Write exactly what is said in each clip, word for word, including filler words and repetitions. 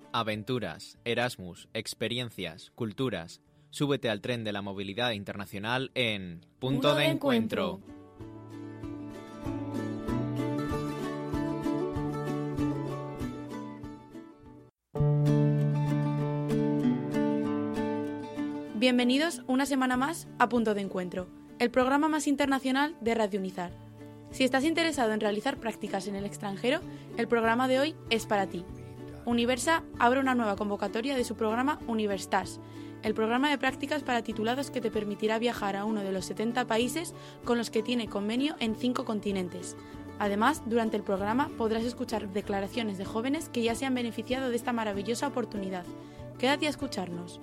Aventuras, Erasmus, experiencias, culturas. Súbete al tren de la movilidad internacional en Punto, Punto de, de Encuentro. encuentro. Bienvenidos una semana más a Punto de Encuentro, el programa más internacional de Radio Unizar. Si estás interesado en realizar prácticas en el extranjero, el programa de hoy es para ti. Universa abre una nueva convocatoria de su programa Universtas, el programa de prácticas para titulados que te permitirá viajar a uno de los setenta países con los que tiene convenio en cinco continentes. Además, durante el programa podrás escuchar declaraciones de jóvenes que ya se han beneficiado de esta maravillosa oportunidad. Quédate a escucharnos.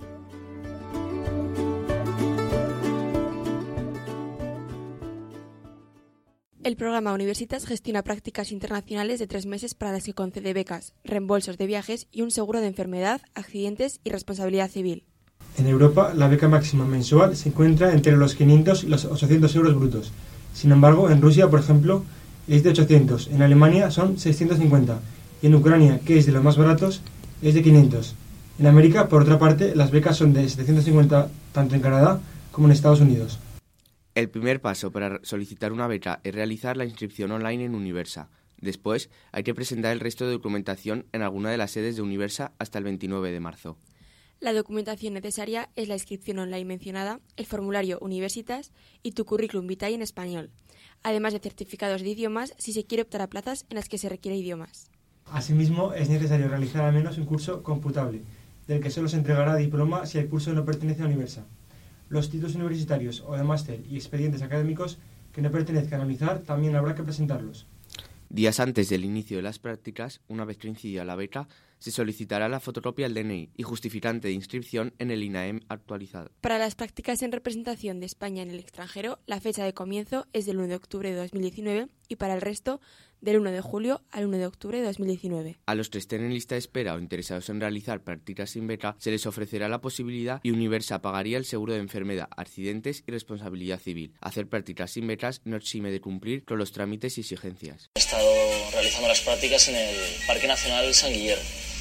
El programa Universitas gestiona prácticas internacionales de tres meses para las que concede becas, reembolsos de viajes y un seguro de enfermedad, accidentes y responsabilidad civil. En Europa, la beca máxima mensual se encuentra entre los quinientos y los ochocientos euros brutos. Sin embargo, en Rusia, por ejemplo, es de ochocientos, en Alemania son seiscientos cincuenta y en Ucrania, que es de los más baratos, es de quinientos. En América, por otra parte, las becas son de setecientos cincuenta tanto en Canadá como en Estados Unidos. El primer paso para solicitar una beca es realizar la inscripción online en Universa. Después, hay que presentar el resto de documentación en alguna de las sedes de Universa hasta el veintinueve de marzo. La documentación necesaria es la inscripción online mencionada, el formulario Universitas y tu currículum vitae en español, además de certificados de idiomas si se quiere optar a plazas en las que se requiere idiomas. Asimismo, es necesario realizar al menos un curso computable, del que solo se entregará diploma si el curso no pertenece a Universa. Los títulos universitarios o de máster y expedientes académicos que no pertenezcan a Unizar también habrá que presentarlos. Días antes del inicio de las prácticas, una vez que incida la beca, se solicitará la fotocopia del D N I y justificante de inscripción en el INAEM actualizado. Para las prácticas en representación de España en el extranjero, la fecha de comienzo es del uno de octubre de dos mil diecinueve y para el resto del uno de julio al uno de octubre de dos mil diecinueve. A los que estén en lista de espera o interesados en realizar prácticas sin beca, se les ofrecerá la posibilidad y Universa pagaría el seguro de enfermedad, accidentes y responsabilidad civil. Hacer prácticas sin becas no exime de cumplir con los trámites y exigencias. He estado realizando las prácticas en el Parque Nacional San Guillermo,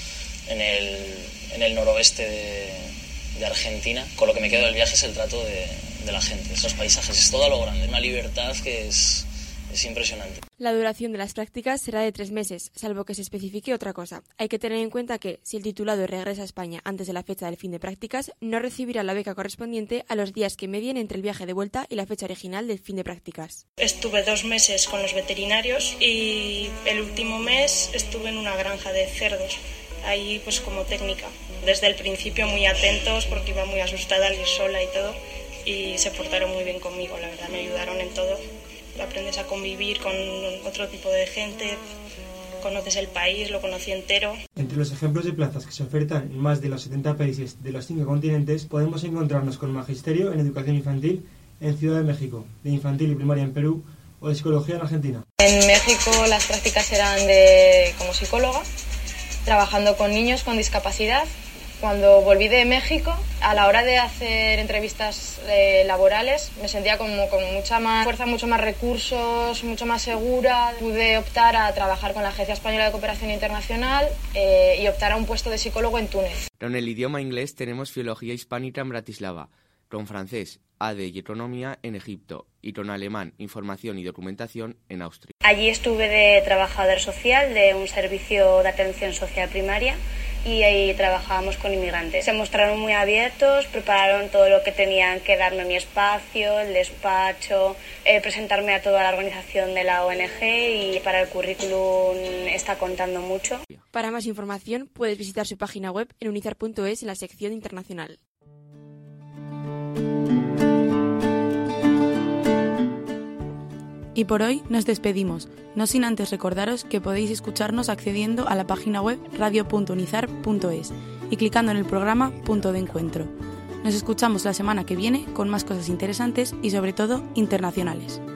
en el, en el noroeste de, de Argentina. Con lo que me quedo del viaje es el trato de, de la gente, esos paisajes, es todo a lo grande, una libertad que es... Es impresionante. La duración de las prácticas será de tres meses, salvo que se especifique otra cosa. Hay que tener en cuenta que, si el titulado regresa a España antes de la fecha del fin de prácticas, no recibirá la beca correspondiente a los días que medien entre el viaje de vuelta y la fecha original del fin de prácticas. Estuve dos meses con los veterinarios y el último mes estuve en una granja de cerdos, ahí pues como técnica. Desde el principio muy atentos porque iba muy asustada al ir sola y todo, y se portaron muy bien conmigo, la verdad, me ayudaron en todo. Aprendes a convivir con otro tipo de gente, conoces el país, lo conocí entero. Entre los ejemplos de plazas que se ofertan en más de los setenta países de los cinco continentes, podemos encontrarnos con magisterio en educación infantil en Ciudad de México, de infantil y primaria en Perú o de psicología en Argentina. En México las prácticas eran de como psicóloga, trabajando con niños con discapacidad. Cuando volví de México, a la hora de hacer entrevistas eh, laborales, me sentía como con mucha más fuerza, mucho más recursos, mucho más segura. Pude optar a trabajar con la Agencia Española de Cooperación Internacional eh, y optar a un puesto de psicólogo en Túnez. Con el idioma inglés tenemos Filología Hispánica en Bratislava, con francés, A D y Economía en Egipto y con alemán, Información y Documentación en Austria. Allí estuve de trabajador social de un servicio de atención social primaria y ahí trabajábamos con inmigrantes. Se mostraron muy abiertos, prepararon todo lo que tenían que darme mi espacio, el despacho, eh, presentarme a toda la organización de la O N G y para el currículum está contando mucho. Para más información puedes visitar su página web en unizar punto es en la sección internacional. Y por hoy nos despedimos, no sin antes recordaros que podéis escucharnos accediendo a la página web radio punto unizar punto es y clicando en el programa Punto de Encuentro. Nos escuchamos la semana que viene con más cosas interesantes y sobre todo internacionales.